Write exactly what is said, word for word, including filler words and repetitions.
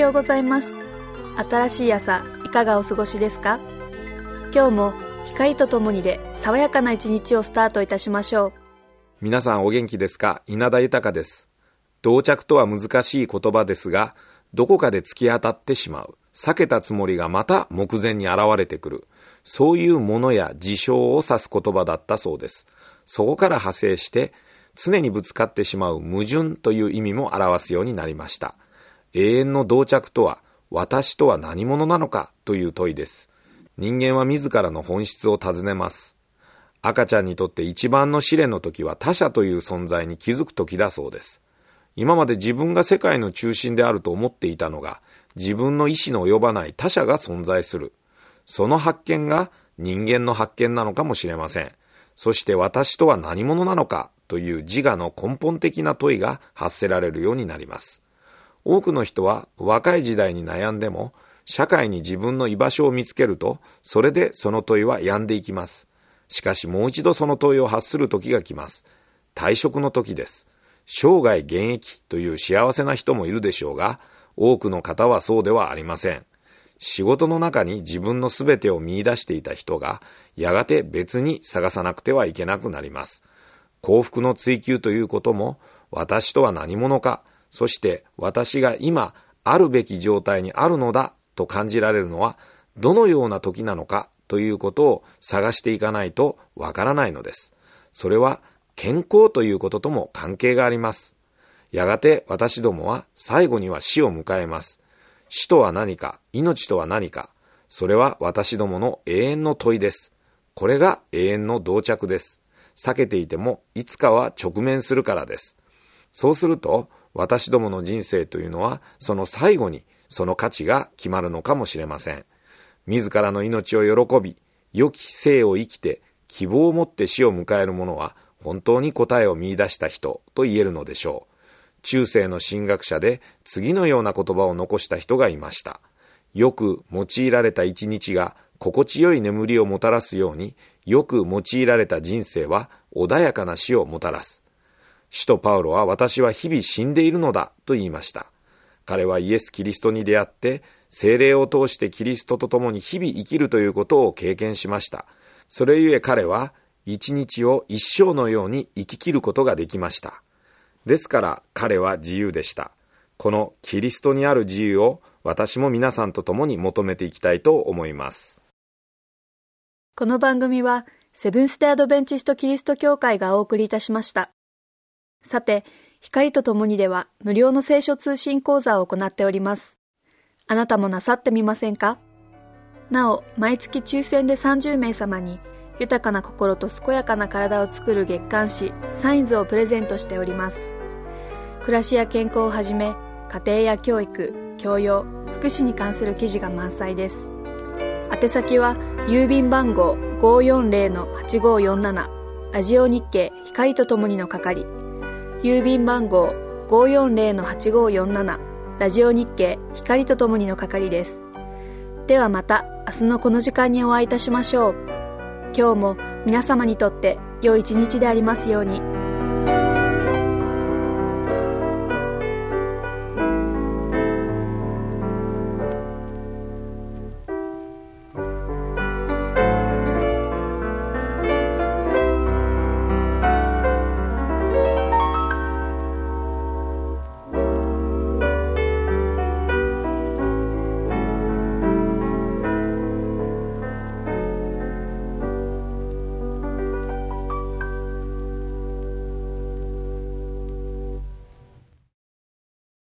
ようございます。新しい朝いかがお過ごしですか？今日も光とともにで爽やかな一日をスタートいたしましょう。 皆さんお元気ですか？稲田豊です。同着とは難しい言葉ですが、どこかで突き当たってしまう、避けたつもりがまた目前に現れてくる、そういうものや事象を指す言葉だったそうです。そこから派生して常にぶつかってしまう矛盾という意味も表すようになりました。永遠の同着とは、私とは何者なのかという問いです。人間は自らの本質を尋ねます。赤ちゃんにとって一番の試練の時は他者という存在に気づく時だそうです。今まで自分が世界の中心であると思っていたのが、自分の意志の及ばない他者が存在する。その発見が人間の発見なのかもしれません。そして私とは何者なのかという自我の根本的な問いが発せられるようになります。多くの人は若い時代に悩んでも、社会に自分の居場所を見つけると、それでその問いは止んでいきます。しかしもう一度その問いを発する時が来ます。退職の時です。生涯現役という幸せな人もいるでしょうが、多くの方はそうではありません。仕事の中に自分のすべてを見出していた人が、やがて別に探さなくてはいけなくなります。幸福の追求ということも、私とは何者か、そして私が今あるべき状態にあるのだと感じられるのはどのような時なのかということを探していかないとわからないのです。それは健康ということとも関係があります。やがて私どもは最後には死を迎えます。死とは何か、命とは何か、それは私どもの永遠の問いです。これが永遠の同着です。避けていてもいつかは直面するからです。そうすると私どもの人生というのはその最後にその価値が決まるのかもしれません。自らの命を喜び、良き生を生きて希望を持って死を迎える者は本当に答えを見出した人と言えるのでしょう。中世の神学者で次のような言葉を残した人がいました。よく用いられた一日が心地よい眠りをもたらすように、よく用いられた人生は穏やかな死をもたらす。使徒パウロは私は日々死んでいるのだと言いました。彼はイエス・キリストに出会って聖霊を通してキリストと共に日々生きるということを経験しました。それゆえ彼は一日を一生のように生き切ることができました。ですから彼は自由でした。このキリストにある自由を私も皆さんと共に求めていきたいと思います。 この番組はセブンステアドベンチストキリスト教会がお送りいたしました。さて、光とともにでは無料の聖書通信講座を行っております。あなたもなさってみませんか？なお、毎月抽選でさんじゅうめい様に豊かな心と健やかな体を作る月刊誌サインズをプレゼントしております。暮らしや健康をはじめ、家庭や教育、教養、福祉に関する記事が満載です。宛先は郵便番号 ごーよんぜろのはちごーよんなな ラジオ日経光とともにの係、郵便番号 ごーよんぜろのはちごーよんなな ラジオ日経光とともにの係です。ではまた明日のこの時間にお会いいたしましょう。今日も皆様にとって良い一日でありますように。